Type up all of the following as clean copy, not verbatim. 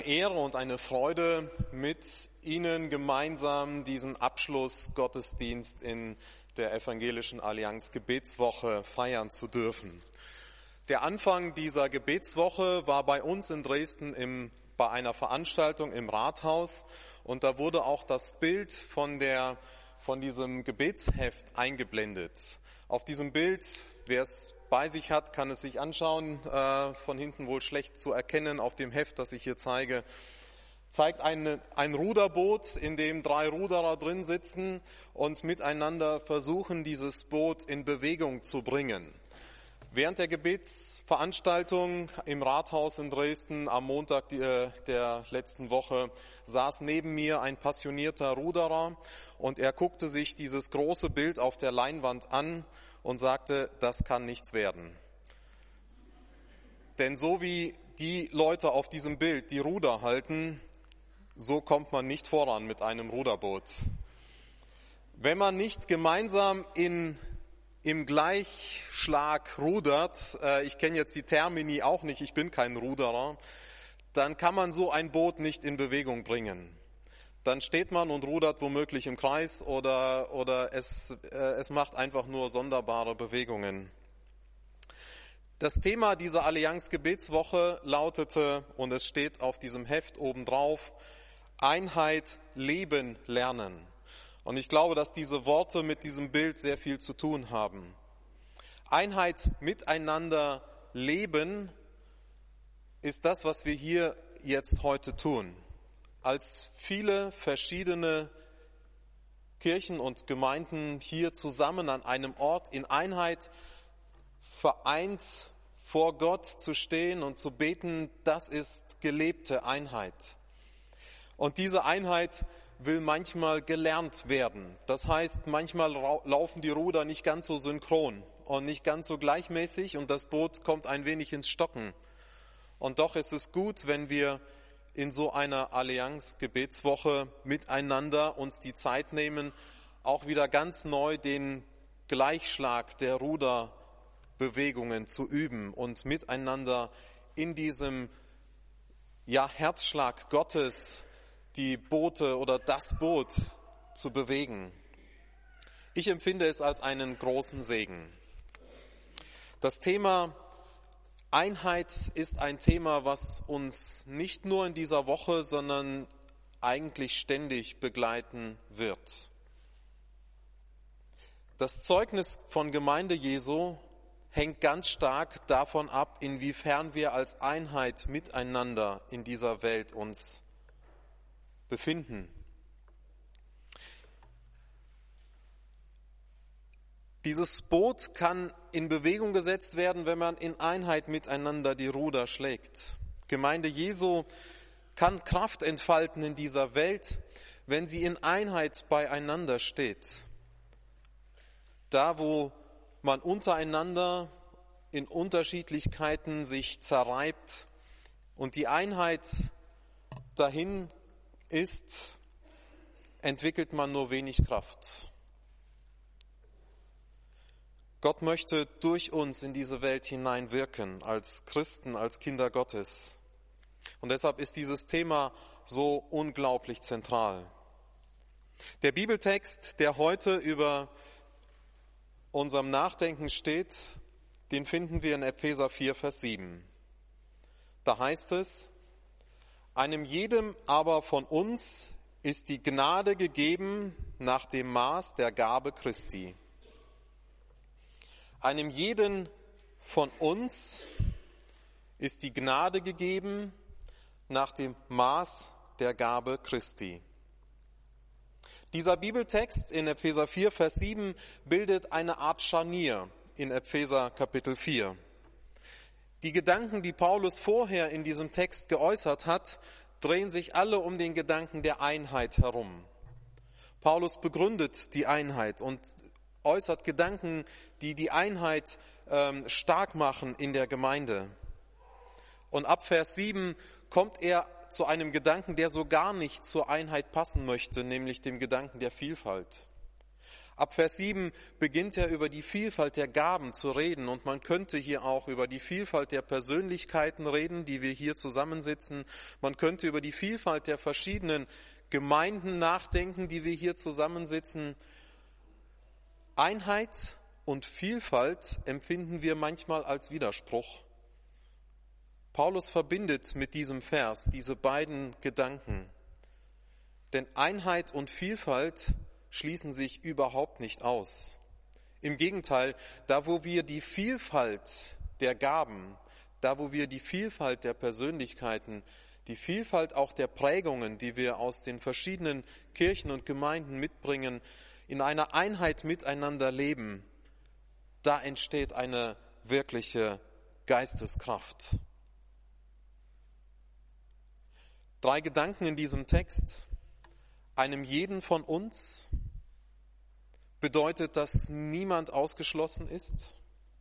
Ehre und eine Freude, mit Ihnen gemeinsam diesen Abschlussgottesdienst in der Evangelischen Allianz Gebetswoche feiern zu dürfen. Der Anfang dieser Gebetswoche war bei uns in Dresden bei einer Veranstaltung im Rathaus, und da wurde auch das Bild von diesem Gebetsheft eingeblendet. Auf diesem Bild, wer es bei sich hat, kann es sich anschauen, von hinten wohl schlecht zu erkennen auf dem Heft, das ich hier zeige, zeigt ein Ruderboot, in dem 3 Ruderer drin sitzen und miteinander versuchen, dieses Boot in Bewegung zu bringen. Während der Gebetsveranstaltung im Rathaus in Dresden am Montag der letzten Woche saß neben mir ein passionierter Ruderer, und er guckte sich dieses große Bild auf der Leinwand an und sagte, das kann nichts werden. Denn so wie die Leute auf diesem Bild die Ruder halten, so kommt man nicht voran mit einem Ruderboot. Wenn man nicht gemeinsam im Gleichschlag rudert, ich kenne jetzt die Termini auch nicht, ich bin kein Ruderer, dann kann man so ein Boot nicht in Bewegung bringen. Dann steht man und rudert womöglich im Kreis oder es macht einfach nur sonderbare Bewegungen. Das Thema dieser Allianz-Gebetswoche lautete, und es steht auf diesem Heft obendrauf, Einheit, Leben, Lernen. Und ich glaube, dass diese Worte mit diesem Bild sehr viel zu tun haben. Einheit, miteinander leben, ist das, was wir hier jetzt heute tun. Als viele verschiedene Kirchen und Gemeinden hier zusammen an einem Ort in Einheit vereint vor Gott zu stehen und zu beten, das ist gelebte Einheit. Und diese Einheit will manchmal gelernt werden. Das heißt, manchmal laufen die Ruder nicht ganz so synchron und nicht ganz so gleichmäßig und das Boot kommt ein wenig ins Stocken. Und doch ist es gut, wenn wir in so einer Allianz-Gebetswoche miteinander uns die Zeit nehmen, auch wieder ganz neu den Gleichschlag der Ruderbewegungen zu üben und miteinander in diesem Herzschlag Gottes die Boote oder das Boot zu bewegen. Ich empfinde es als einen großen Segen. Das Thema Einheit ist ein Thema, was uns nicht nur in dieser Woche, sondern eigentlich ständig begleiten wird. Das Zeugnis von Gemeinde Jesu hängt ganz stark davon ab, inwiefern wir als Einheit miteinander in dieser Welt uns befinden. Dieses Boot kann in Bewegung gesetzt werden, wenn man in Einheit miteinander die Ruder schlägt. Gemeinde Jesu kann Kraft entfalten in dieser Welt, wenn sie in Einheit beieinander steht. Da, wo man untereinander in Unterschiedlichkeiten sich zerreibt und die Einheit dahin ist, entwickelt man nur wenig Kraft. Gott möchte durch uns in diese Welt hineinwirken, als Christen, als Kinder Gottes. Und deshalb ist dieses Thema so unglaublich zentral. Der Bibeltext, der heute über unserem Nachdenken steht, den finden wir in Epheser 4, Vers 7. Da heißt es, einem jedem aber von uns ist die Gnade gegeben nach dem Maß der Gabe Christi. Einem jeden von uns ist die Gnade gegeben nach dem Maß der Gabe Christi. Dieser Bibeltext in Epheser 4, Vers 7 bildet eine Art Scharnier in Epheser Kapitel 4. Die Gedanken, die Paulus vorher in diesem Text geäußert hat, drehen sich alle um den Gedanken der Einheit herum. Paulus begründet die Einheit und äußert Gedanken, die die Einheit stark machen in der Gemeinde. Und ab Vers 7 kommt er zu einem Gedanken, der so gar nicht zur Einheit passen möchte, nämlich dem Gedanken der Vielfalt. Ab Vers 7 beginnt er über die Vielfalt der Gaben zu reden und man könnte hier auch über die Vielfalt der Persönlichkeiten reden, die wir hier zusammensitzen. Man könnte über die Vielfalt der verschiedenen Gemeinden nachdenken, die wir hier zusammensitzen. Einheit und Vielfalt empfinden wir manchmal als Widerspruch. Paulus verbindet mit diesem Vers diese beiden Gedanken. Denn Einheit und Vielfalt schließen sich überhaupt nicht aus. Im Gegenteil, da wo wir die Vielfalt der Gaben, da wo wir die Vielfalt der Persönlichkeiten, die Vielfalt auch der Prägungen, die wir aus den verschiedenen Kirchen und Gemeinden mitbringen, in einer Einheit miteinander leben, da entsteht eine wirkliche Geisteskraft. 3 Gedanken in diesem Text. Einem jeden von uns bedeutet, dass niemand ausgeschlossen ist.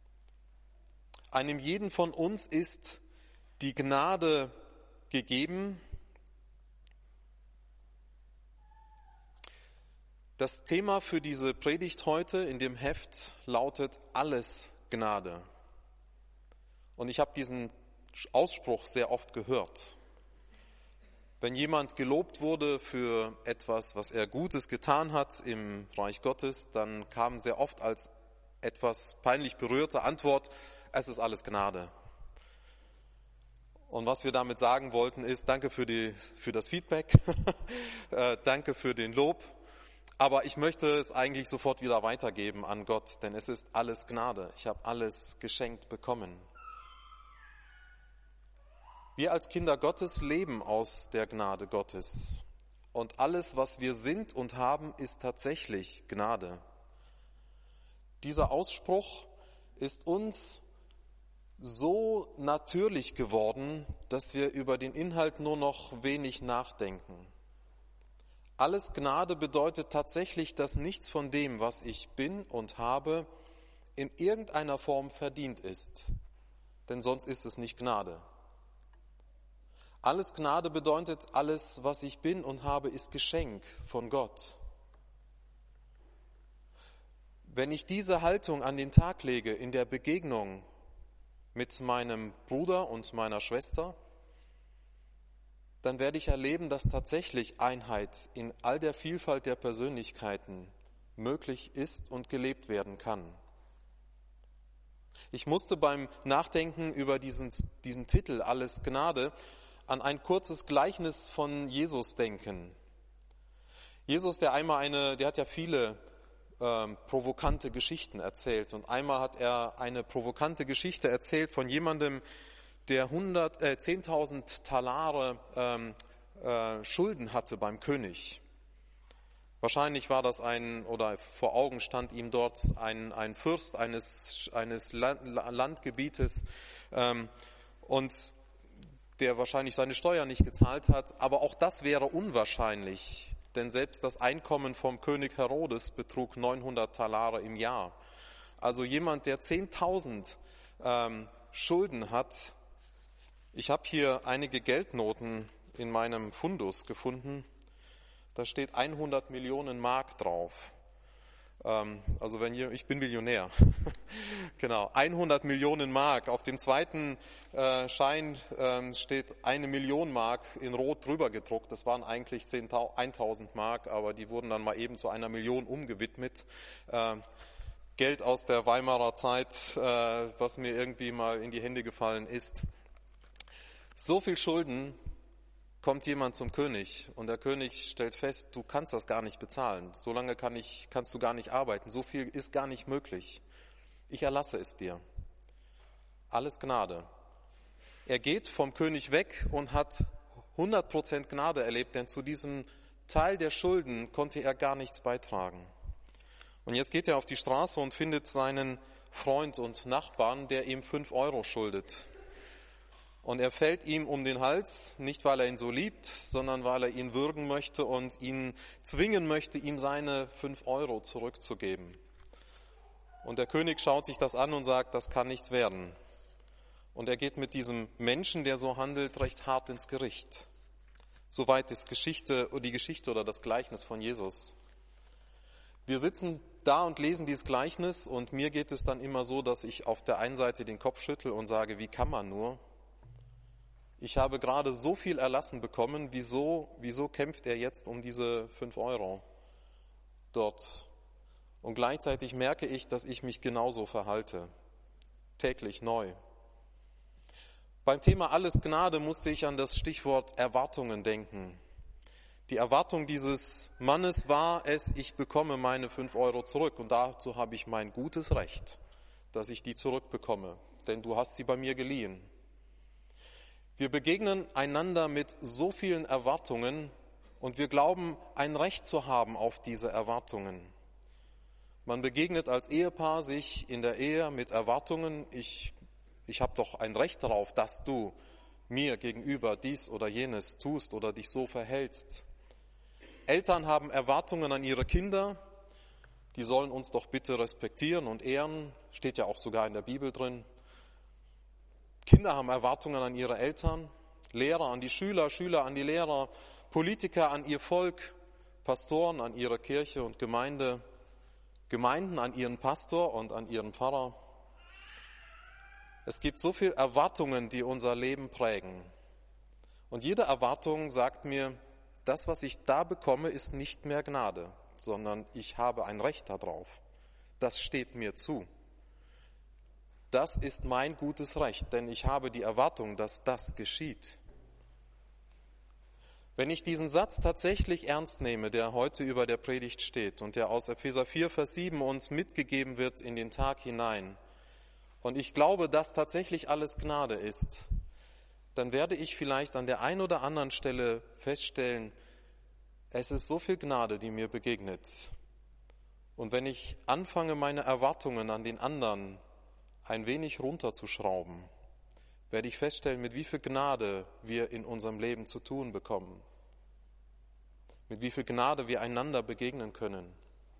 Einem jeden von uns ist die Gnade gegeben. Das Thema für diese Predigt heute in dem Heft lautet alles Gnade. Und ich habe diesen Ausspruch sehr oft gehört. Wenn jemand gelobt wurde für etwas, was er Gutes getan hat im Reich Gottes, dann kam sehr oft als etwas peinlich berührte Antwort, es ist alles Gnade. Und was wir damit sagen wollten ist, danke für das Feedback, danke für den Lob, aber ich möchte es eigentlich sofort wieder weitergeben an Gott, denn es ist alles Gnade. Ich habe alles geschenkt bekommen. Wir als Kinder Gottes leben aus der Gnade Gottes. Und alles, was wir sind und haben, ist tatsächlich Gnade. Dieser Ausspruch ist uns so natürlich geworden, dass wir über den Inhalt nur noch wenig nachdenken. Alles Gnade bedeutet tatsächlich, dass nichts von dem, was ich bin und habe, in irgendeiner Form verdient ist. Denn sonst ist es nicht Gnade. Alles Gnade bedeutet, alles, was ich bin und habe, ist Geschenk von Gott. Wenn ich diese Haltung an den Tag lege in der Begegnung mit meinem Bruder und meiner Schwester, dann werde ich erleben, dass tatsächlich Einheit in all der Vielfalt der Persönlichkeiten möglich ist und gelebt werden kann. Ich musste beim Nachdenken über diesen Titel Alles Gnade an ein kurzes Gleichnis von Jesus denken. Jesus, der hat ja viele provokante Geschichten erzählt. Und einmal hat er eine provokante Geschichte erzählt von jemandem, der 10.000 Talare Schulden hatte beim König. Wahrscheinlich war das vor Augen stand ihm dort ein Fürst eines Landgebietes und der wahrscheinlich seine Steuern nicht gezahlt hat. Aber auch das wäre unwahrscheinlich, denn selbst das Einkommen vom König Herodes betrug 900 Talare im Jahr. Also jemand, der 10.000 Schulden hat. Ich habe hier einige Geldnoten in meinem Fundus gefunden. Da steht 100 Millionen Mark drauf. Also ich bin Millionär. Genau, 100 Millionen Mark. Auf dem zweiten Schein steht 1 Million Mark in Rot drüber gedruckt. Das waren eigentlich 1.000 Mark, aber die wurden dann mal eben zu 1 Million umgewidmet. Geld aus der Weimarer Zeit, was mir irgendwie mal in die Hände gefallen ist. So viel Schulden. Kommt jemand zum König und der König stellt fest, du kannst das gar nicht bezahlen. So lange kannst du gar nicht arbeiten. So viel ist gar nicht möglich. Ich erlasse es dir. Alles Gnade. Er geht vom König weg und hat 100% Gnade erlebt, denn zu diesem Teil der Schulden konnte er gar nichts beitragen. Und jetzt geht er auf die Straße und findet seinen Freund und Nachbarn, der ihm 5 Euro schuldet. Und er fällt ihm um den Hals, nicht weil er ihn so liebt, sondern weil er ihn würgen möchte und ihn zwingen möchte, ihm seine 5 Euro zurückzugeben. Und der König schaut sich das an und sagt, das kann nichts werden. Und er geht mit diesem Menschen, der so handelt, recht hart ins Gericht. Soweit ist die Geschichte oder das Gleichnis von Jesus. Wir sitzen da und lesen dieses Gleichnis und mir geht es dann immer so, dass ich auf der einen Seite den Kopf schüttel und sage, wie kann man nur? Ich habe gerade so viel erlassen bekommen, wieso kämpft er jetzt um diese 5 Euro dort? Und gleichzeitig merke ich, dass ich mich genauso verhalte, täglich neu. Beim Thema Alles Gnade musste ich an das Stichwort Erwartungen denken. Die Erwartung dieses Mannes war es, ich bekomme meine 5 Euro zurück und dazu habe ich mein gutes Recht, dass ich die zurückbekomme, denn du hast sie bei mir geliehen. Wir begegnen einander mit so vielen Erwartungen und wir glauben, ein Recht zu haben auf diese Erwartungen. Man begegnet als Ehepaar sich in der Ehe mit Erwartungen, ich habe doch ein Recht darauf, dass du mir gegenüber dies oder jenes tust oder dich so verhältst. Eltern haben Erwartungen an ihre Kinder, die sollen uns doch bitte respektieren und ehren, steht ja auch sogar in der Bibel drin. Kinder haben Erwartungen an ihre Eltern, Lehrer an die Schüler, Schüler an die Lehrer, Politiker an ihr Volk, Pastoren an ihre Kirche und Gemeinde, Gemeinden an ihren Pastor und an ihren Pfarrer. Es gibt so viele Erwartungen, die unser Leben prägen. Und jede Erwartung sagt mir, das, was ich da bekomme, ist nicht mehr Gnade, sondern ich habe ein Recht darauf. Das steht mir zu. Das ist mein gutes Recht, denn ich habe die Erwartung, dass das geschieht. Wenn ich diesen Satz tatsächlich ernst nehme, der heute über der Predigt steht und der aus Epheser 4, Vers 7 uns mitgegeben wird in den Tag hinein, und ich glaube, dass tatsächlich alles Gnade ist, dann werde ich vielleicht an der einen oder anderen Stelle feststellen, es ist so viel Gnade, die mir begegnet. Und wenn ich anfange, meine Erwartungen an den anderen ein wenig runterzuschrauben, werde ich feststellen, mit wie viel Gnade wir in unserem Leben zu tun bekommen, mit wie viel Gnade wir einander begegnen können.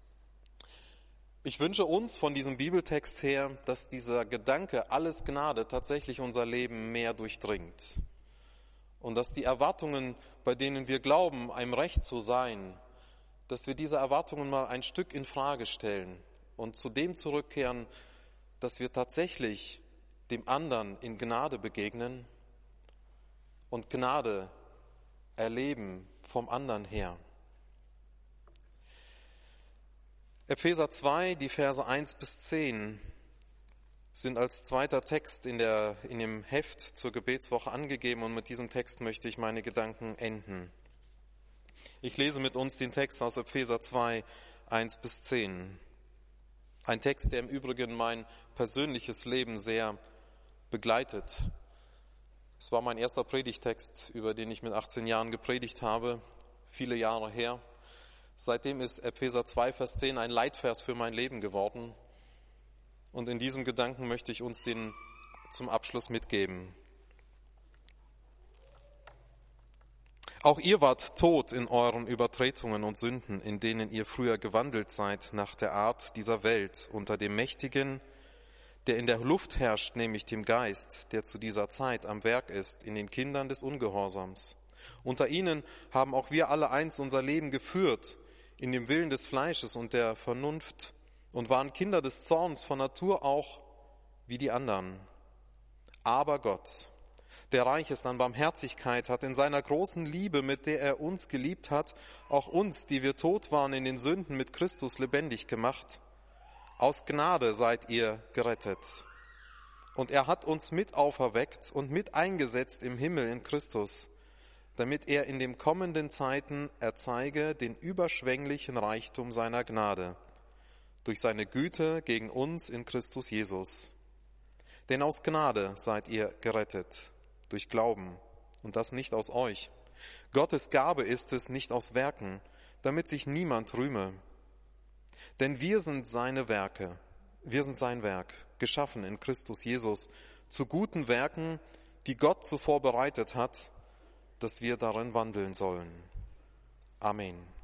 Ich wünsche uns von diesem Bibeltext her, dass dieser Gedanke, alles Gnade, tatsächlich unser Leben mehr durchdringt. Und dass die Erwartungen, bei denen wir glauben, einem Recht zu sein, dass wir diese Erwartungen mal ein Stück in Frage stellen und zu dem zurückkehren, dass wir tatsächlich dem anderen in Gnade begegnen und Gnade erleben vom anderen her. Epheser 2, die Verse 1 bis 10 sind als zweiter Text in dem Heft zur Gebetswoche angegeben und mit diesem Text möchte ich meine Gedanken enden. Ich lese mit uns den Text aus Epheser 2, 1 bis 10. Ein Text, der im Übrigen mein persönliches Leben sehr begleitet. Es war mein erster Predigtext, über den ich mit 18 Jahren gepredigt habe, viele Jahre her. Seitdem ist Epheser 2, Vers 10 ein Leitvers für mein Leben geworden. Und in diesem Gedanken möchte ich uns den zum Abschluss mitgeben. Auch ihr wart tot in euren Übertretungen und Sünden, in denen ihr früher gewandelt seid nach der Art dieser Welt, unter dem Mächtigen, der in der Luft herrscht, nämlich dem Geist, der zu dieser Zeit am Werk ist, in den Kindern des Ungehorsams. Unter ihnen haben auch wir alle einst unser Leben geführt, in dem Willen des Fleisches und der Vernunft, und waren Kinder des Zorns von Natur auch wie die anderen. Aber Gott, der reich ist an Barmherzigkeit, hat in seiner großen Liebe, mit der er uns geliebt hat, auch uns, die wir tot waren in den Sünden, mit Christus lebendig gemacht. Aus Gnade seid ihr gerettet. Und er hat uns mit auferweckt und mit eingesetzt im Himmel in Christus, damit er in den kommenden Zeiten erzeige den überschwänglichen Reichtum seiner Gnade durch seine Güte gegen uns in Christus Jesus. Denn aus Gnade seid ihr gerettet, durch Glauben, und das nicht aus euch. Gottes Gabe ist es, nicht aus Werken, damit sich niemand rühme. Denn wir sind sein Werk, geschaffen in Christus Jesus, zu guten Werken, die Gott zuvor bereitet hat, dass wir darin wandeln sollen. Amen.